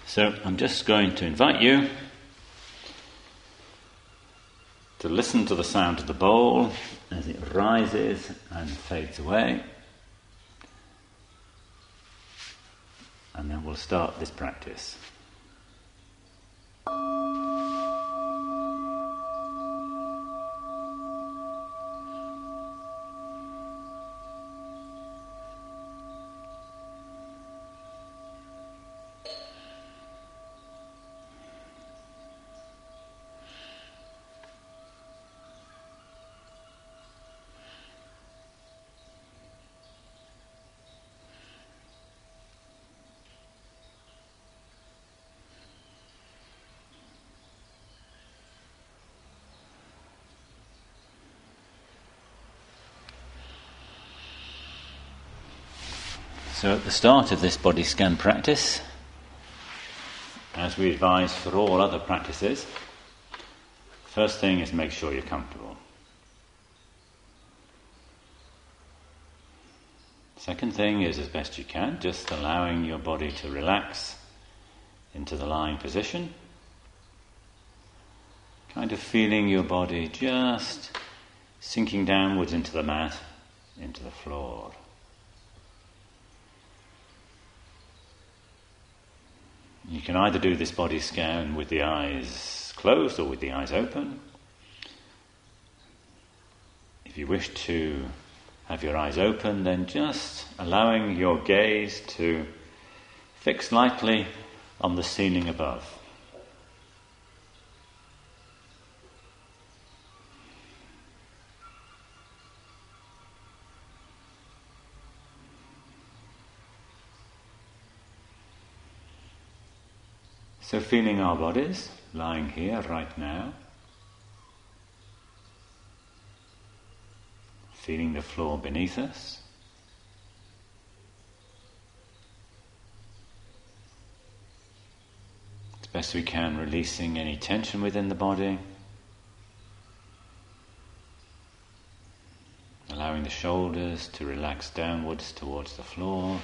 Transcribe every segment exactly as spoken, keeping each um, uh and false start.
So I'm just going to invite you to listen to the sound of the bowl as it rises and fades away. And then we'll start this practice. So at the start of this body scan practice, as we advise for all other practices, first thing is make sure you're comfortable. Second thing is, as best you can, just allowing your body to relax into the lying position. Kind of feeling your body just sinking downwards into the mat, into the floor. You can either do this body scan with the eyes closed or with the eyes open. If you wish to have your eyes open, then just allowing your gaze to fix lightly on the ceiling above. So feeling our bodies lying here right now, feeling the floor beneath us, as best we can releasing any tension within the body, allowing the shoulders to relax downwards towards the floor.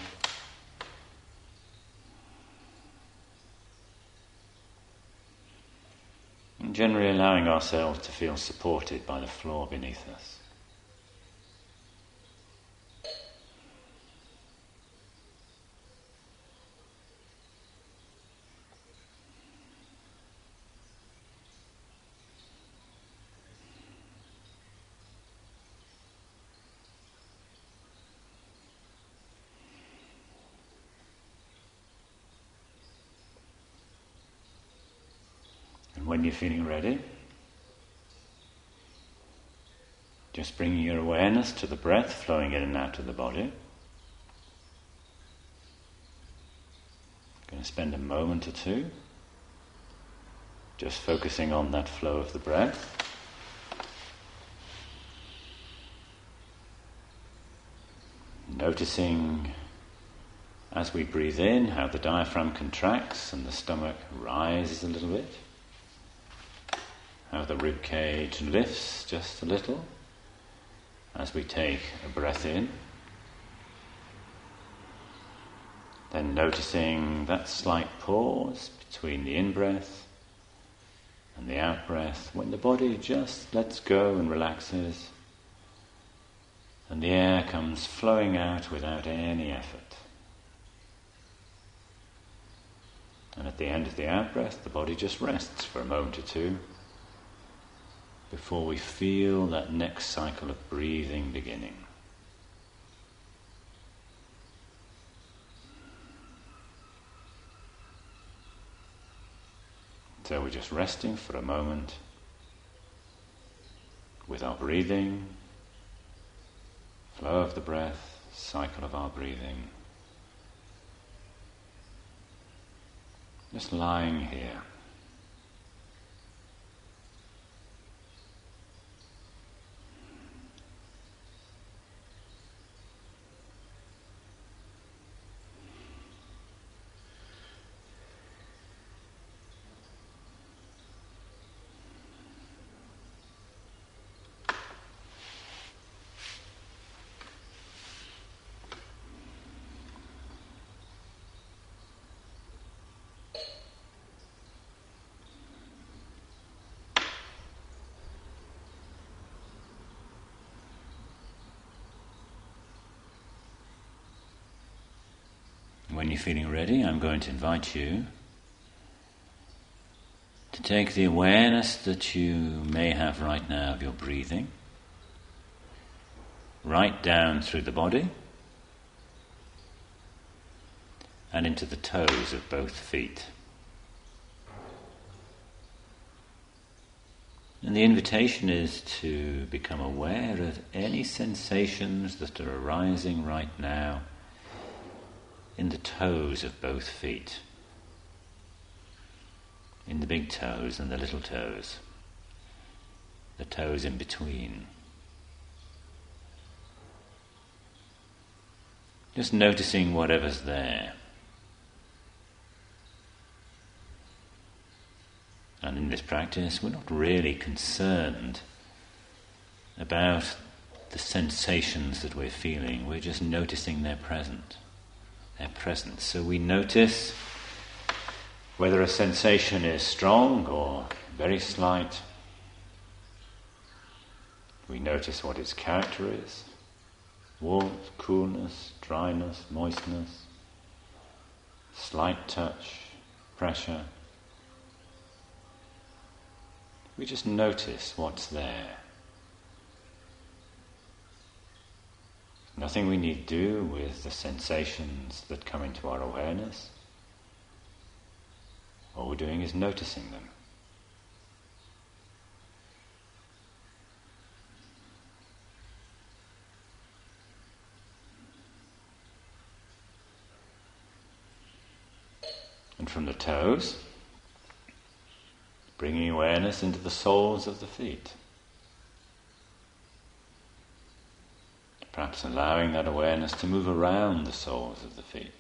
And generally allowing ourselves to feel supported by the floor beneath us. When you're feeling ready, just bringing your awareness to the breath flowing in and out of the body. Going to spend a moment or two just focusing on that flow of the breath. Noticing as we breathe in how the diaphragm contracts and the stomach rises a little bit. How the rib cage lifts just a little as we take a breath in. Then noticing that slight pause between the in-breath and the out-breath, when the body just lets go and relaxes and the air comes flowing out without any effort. And at the end of the out-breath, the body just rests for a moment or two before we feel that next cycle of breathing beginning. So we're just resting for a moment with our breathing, flow of the breath, cycle of our breathing. Just lying here. When you're feeling ready, I'm going to invite you to take the awareness that you may have right now of your breathing right down through the body and into the toes of both feet. And the invitation is to become aware of any sensations that are arising right now in the toes of both feet, in the big toes and the little toes, the toes in between. Just noticing whatever's there. And in this practice, we're not really concerned about the sensations that we're feeling. We're just noticing they're present. They're present. So we notice whether a sensation is strong or very slight. We notice what its character is. Warmth, coolness, dryness, moistness, slight touch, pressure. We just notice what's there. Nothing we need to do with the sensations that come into our awareness. All we're doing is noticing them. And from the toes, bringing awareness into the soles of the feet. Perhaps allowing that awareness to move around the soles of the feet.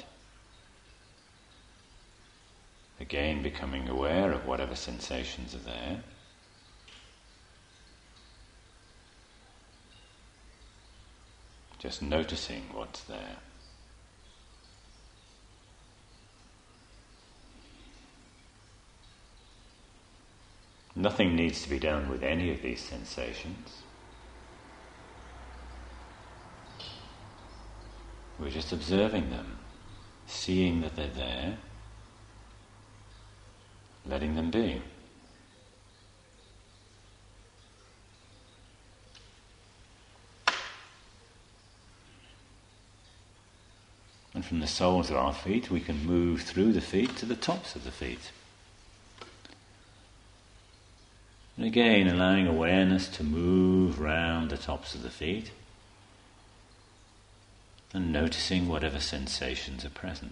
Again, becoming aware of whatever sensations are there. Just noticing what's there. Nothing needs to be done with any of these sensations. We're just observing them, seeing that they're there, letting them be. And from the soles of our feet, we can move through the feet to the tops of the feet. And again, allowing awareness to move round the tops of the feet and noticing whatever sensations are present.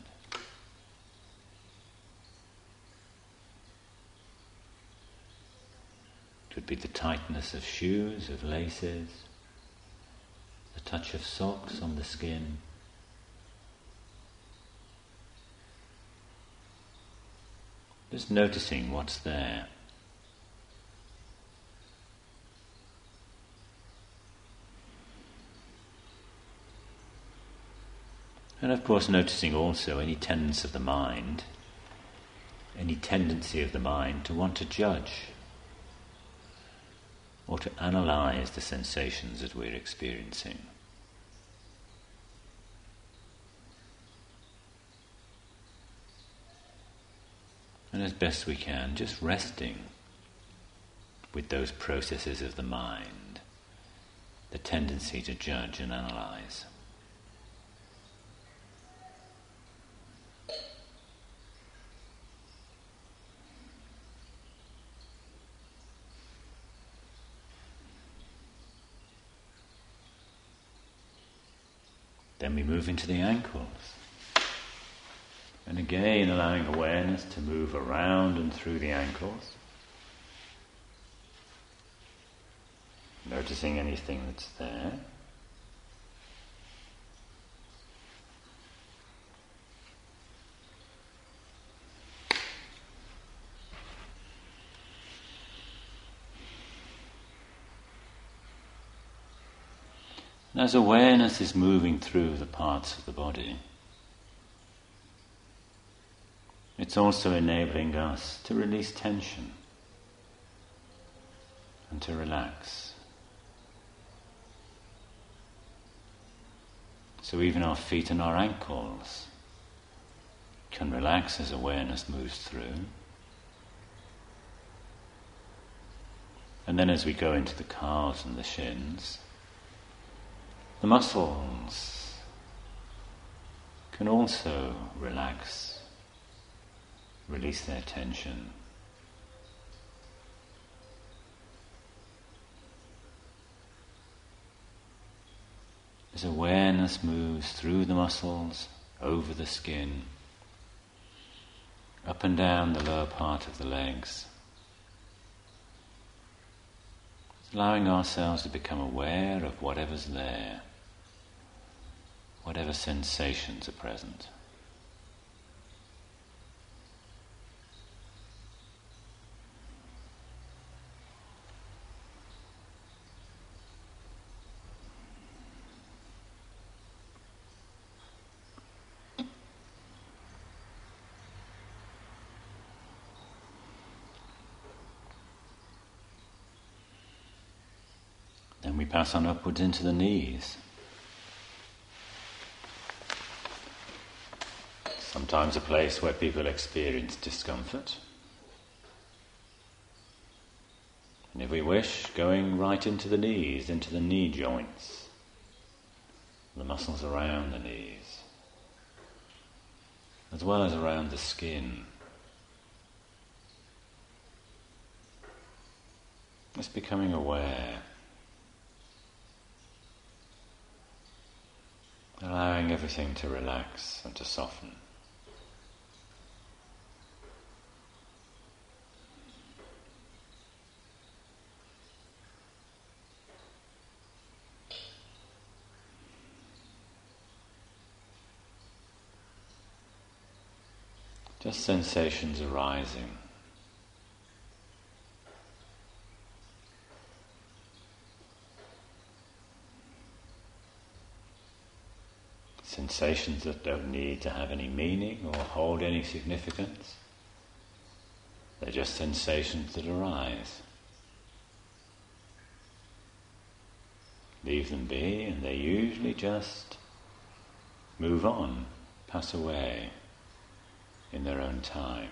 It would be the tightness of shoes, of laces, the touch of socks on the skin. Just noticing what's there. And of course noticing also any tendency of the mind, any tendency of the mind to want to judge or to analyze the sensations that we're experiencing. And as best we can, just resting with those processes of the mind, the tendency to judge and analyze. Then we move into the ankles. And again, allowing awareness to move around and through the ankles. Noticing anything that's there. And as awareness is moving through the parts of the body, it's also enabling us to release tension and to relax. So even our feet and our ankles can relax as awareness moves through. And then as we go into the calves and the shins, the muscles can also relax, release their tension. As awareness moves through the muscles, over the skin, up and down the lower part of the legs, allowing ourselves to become aware of whatever's there, whatever sensations are present. Then we pass on upwards into the knees. Sometimes a place where people experience discomfort. And if we wish, going right into the knees, into the knee joints, the muscles around the knees, as well as around the skin. Just becoming aware, allowing everything to relax and to soften. Just sensations arising. Sensations that don't need to have any meaning or hold any significance. They're just sensations that arise. Leave them be, and they usually just move on, pass away in their own time.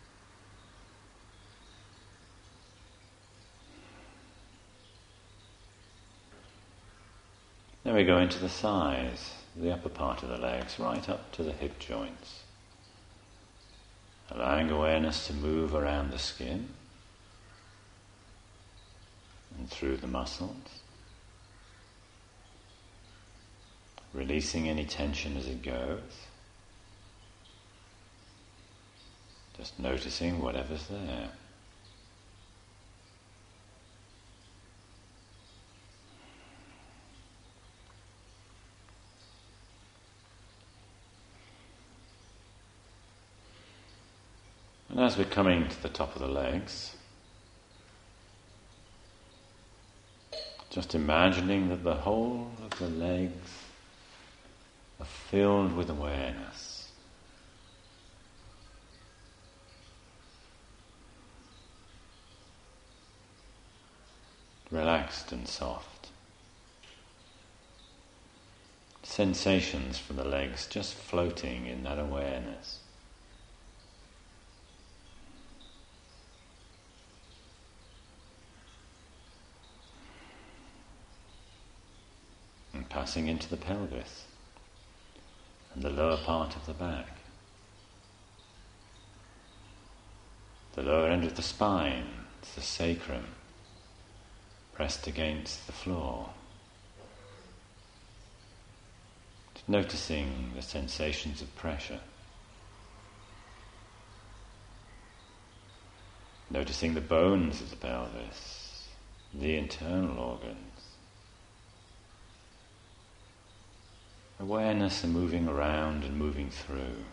Then we go into the thighs, the upper part of the legs, right up to the hip joints. Allowing awareness to move around the skin and through the muscles. Releasing any tension as it goes. Just noticing whatever's there. And as we're coming to the top of the legs, just imagining that the whole of the legs are filled with awareness. Relaxed and soft. Sensations from the legs just floating in that awareness. And passing into the pelvis and the lower part of the back. The lower end of the spine, the sacrum, pressed against the floor. Just noticing the sensations of pressure. Noticing the bones of the pelvis, the internal organs. Awareness and moving around and moving through.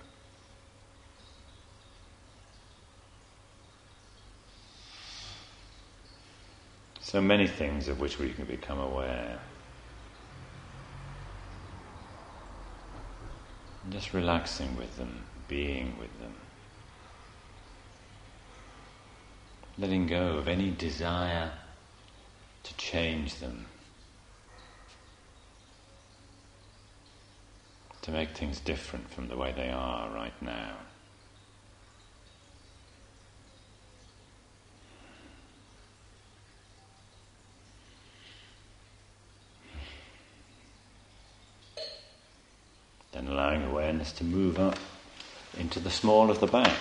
So many things of which we can become aware. And just relaxing with them, being with them. Letting go of any desire to change them. To make things different from the way they are right now. allowing awareness to move up into the small of the back,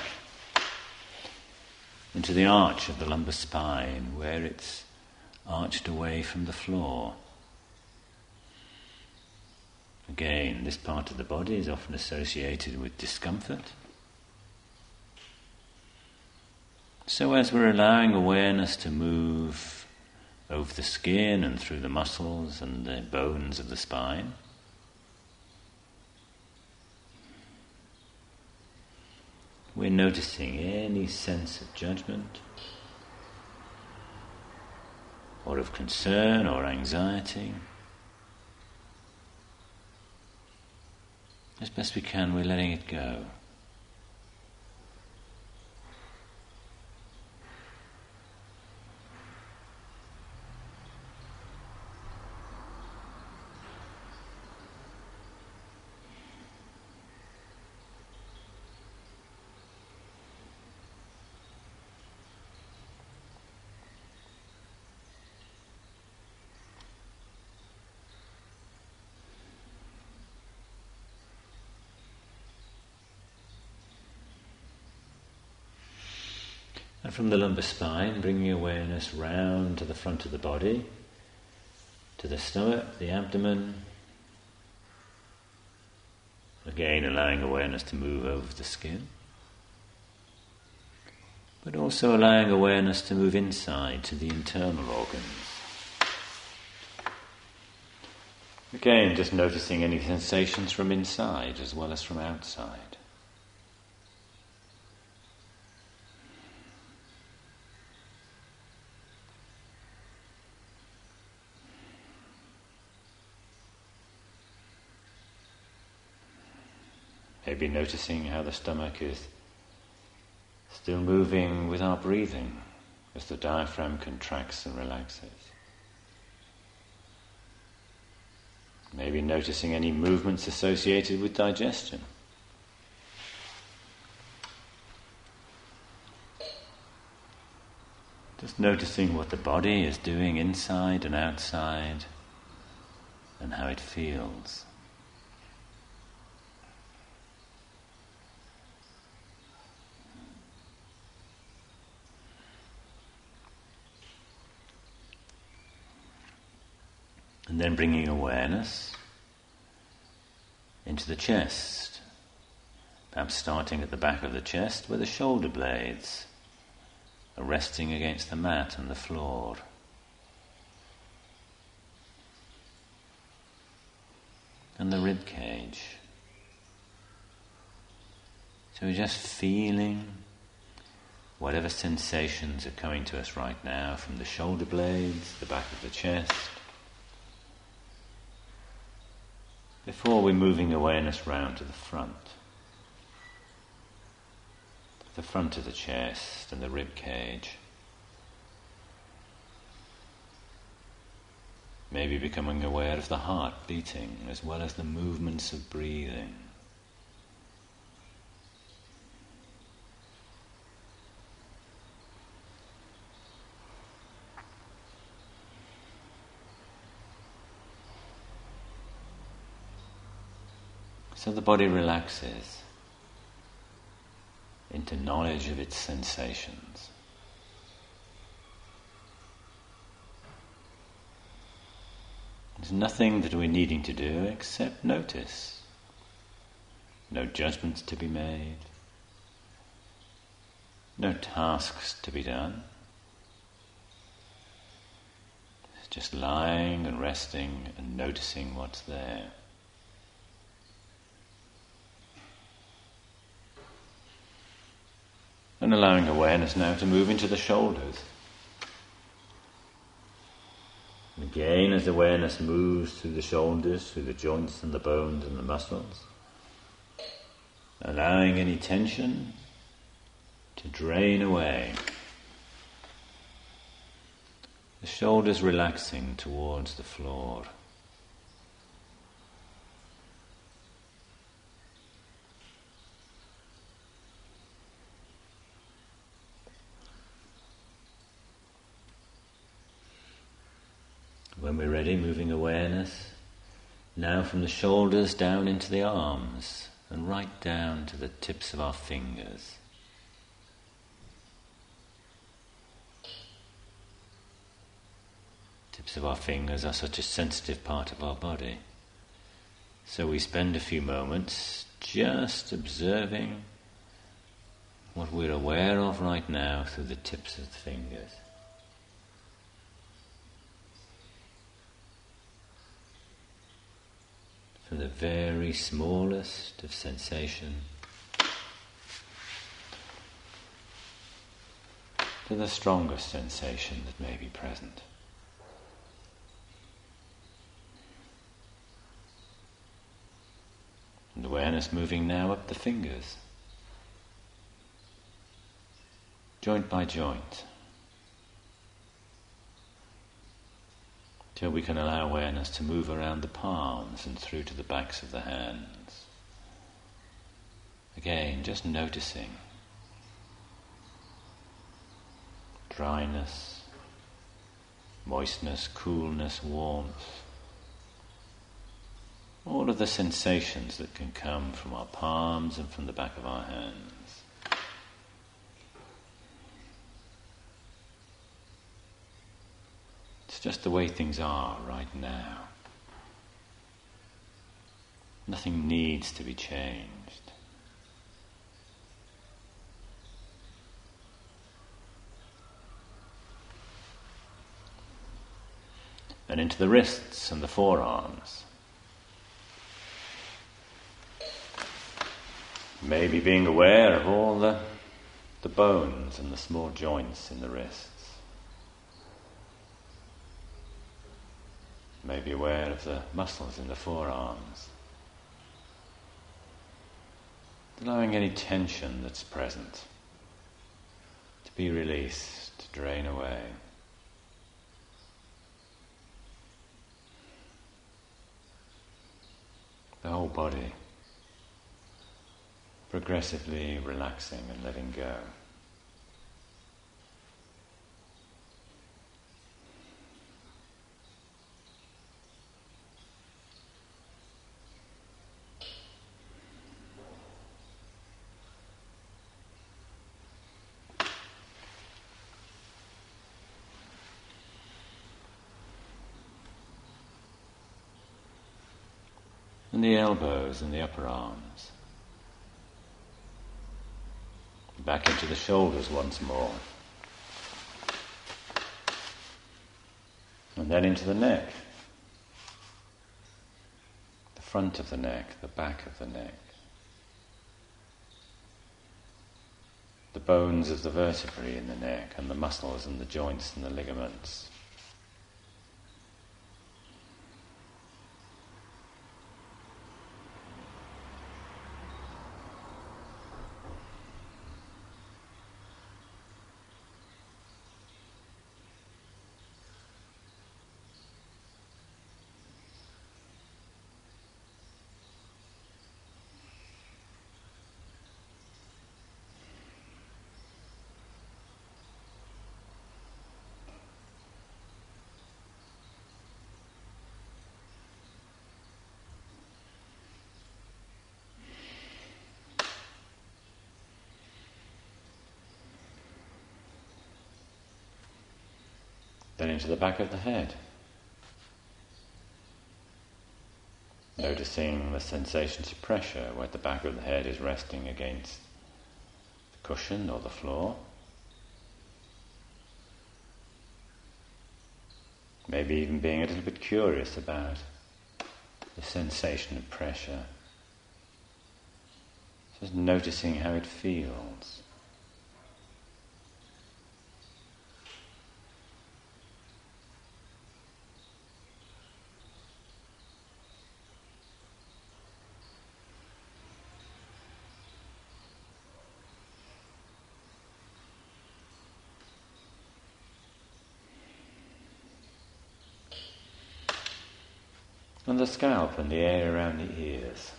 into the arch of the lumbar spine, where it's arched away from the floor. Again, this part of the body is often associated with discomfort. So as we're allowing awareness to move over the skin and through the muscles and the bones of the spine, we're noticing any sense of judgment or of concern or anxiety. As best we can, we're letting it go. And from the lumbar spine, bringing awareness round to the front of the body, to the stomach, the abdomen. Again, allowing awareness to move over the skin. But also allowing awareness to move inside to the internal organs. Again, just noticing any sensations from inside as well as from outside. Maybe noticing how the stomach is still moving with our breathing as the diaphragm contracts and relaxes. Maybe noticing any movements associated with digestion. Just noticing what the body is doing inside and outside and how it feels. And then bringing awareness into the chest, perhaps starting at the back of the chest where the shoulder blades are resting against the mat and the floor. And the rib cage. So we're just feeling whatever sensations are coming to us right now from the shoulder blades, the back of the chest, before we're moving awareness round to the front. The front of the chest and the rib cage. Maybe becoming aware of the heart beating as well as the movements of breathing. So the body relaxes into knowledge of its sensations. There's nothing that we're needing to do except notice. No judgments to be made. No tasks to be done. It's just lying and resting and noticing what's there. And allowing awareness now to move into the shoulders. And again, as awareness moves through the shoulders, through the joints and the bones and the muscles, allowing any tension to drain away. The shoulders relaxing towards the floor. When we're ready, moving awareness Now from the shoulders down into the arms and right down to the tips of our fingers. Tips of our fingers are such a sensitive part of our body. So we spend a few moments just observing what we're aware of right now through the tips of the fingers. From the very smallest of sensation to the strongest sensation that may be present. And awareness moving now up the fingers, joint by joint, till we can allow awareness to move around the palms and through to the backs of the hands. Again, just noticing dryness, moistness, coolness, warmth, all of the sensations that can come from our palms and from the back of our hands. It's just the way things are right now. Nothing needs to be changed. And into the wrists and the forearms. Maybe being aware of all the, the bones and the small joints in the wrists. Maybe aware of the muscles in the forearms. Allowing any tension that's present to be released, to drain away. The whole body progressively relaxing and letting go. And the elbows and the upper arms. Back into the shoulders once more. And then into the neck. The front of the neck, the back of the neck. The bones of the vertebrae in the neck and the muscles and the joints and the ligaments. Then into the back of the head. Noticing the sensations of pressure where the back of the head is resting against the cushion or the floor. Maybe even being a little bit curious about the sensation of pressure. Just noticing how it feels. And the scalp and the area around the ears.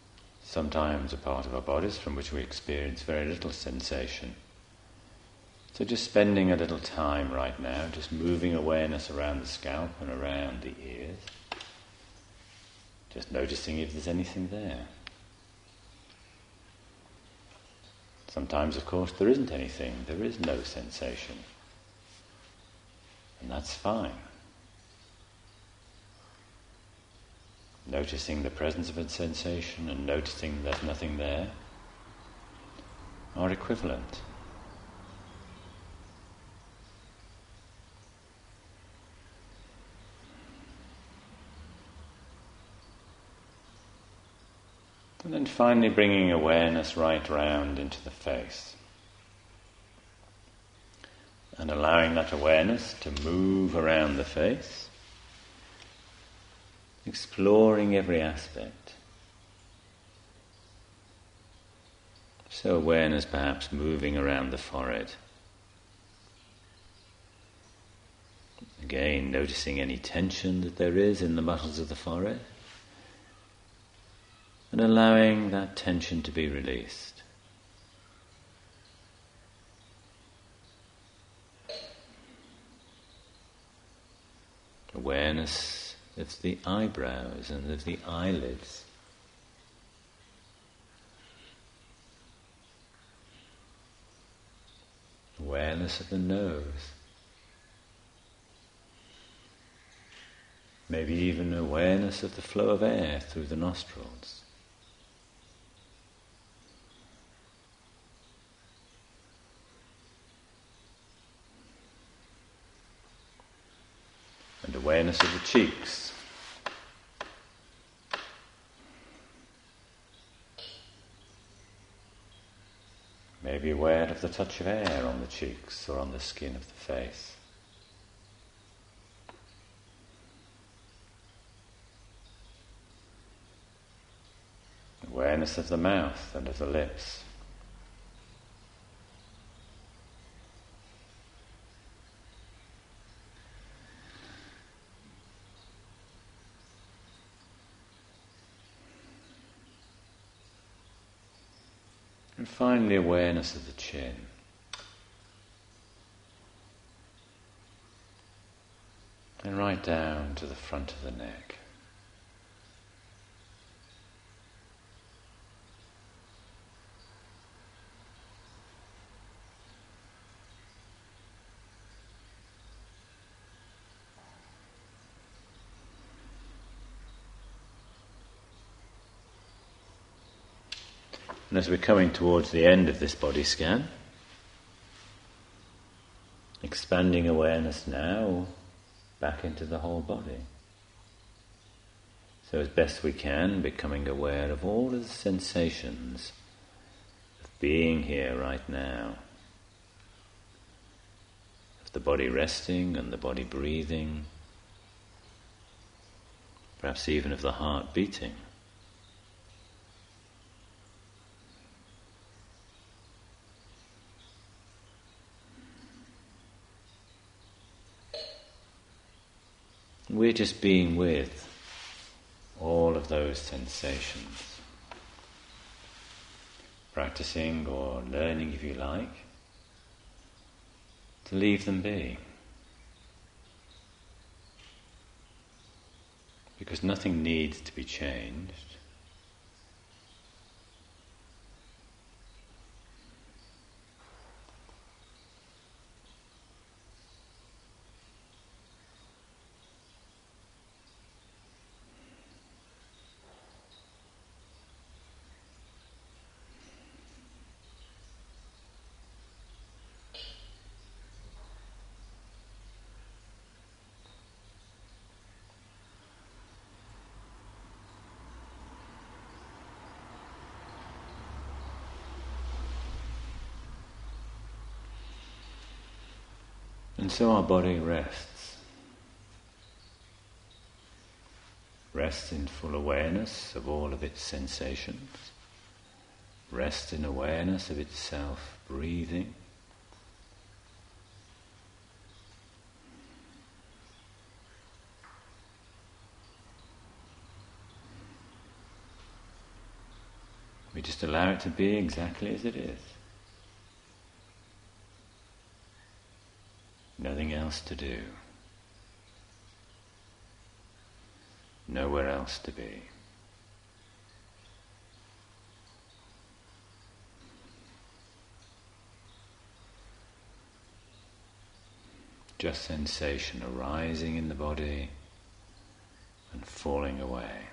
Sometimes a part of our bodies from which we experience very little sensation. So just spending a little time right now, just moving awareness around the scalp and around the ears. Just noticing if there's anything there. Sometimes, of course, there isn't anything. There is no sensation. And that's fine. Noticing the presence of a sensation and noticing there's nothing there are equivalent. And then finally bringing awareness right round into the face. And allowing that awareness to move around the face, exploring every aspect. So awareness perhaps moving around the forehead. Again, noticing any tension that there is in the muscles of the forehead. And allowing that tension to be released. Awareness of the eyebrows and of the eyelids. Awareness of the nose. Maybe even awareness of the flow of air through the nostrils. And awareness of the cheeks. Maybe aware of the touch of air on the cheeks or on the skin of the face. Awareness of the mouth and of the lips. And finally, awareness of the chin. And right down to the front of the neck. And as we're coming towards the end of this body scan, expanding awareness now back into the whole body. So as best we can, becoming aware of all of the sensations of being here right now. Of the body resting and the body breathing. Perhaps even of the heart beating. We're just being with all of those sensations, practicing or learning, if you like, to leave them be. Because nothing needs to be changed. And so our body rests. Rests in full awareness of all of its sensations. Rests in awareness of itself breathing. We just allow it to be exactly as it is. else to do, nowhere else to be. Just sensation arising in the body and falling away.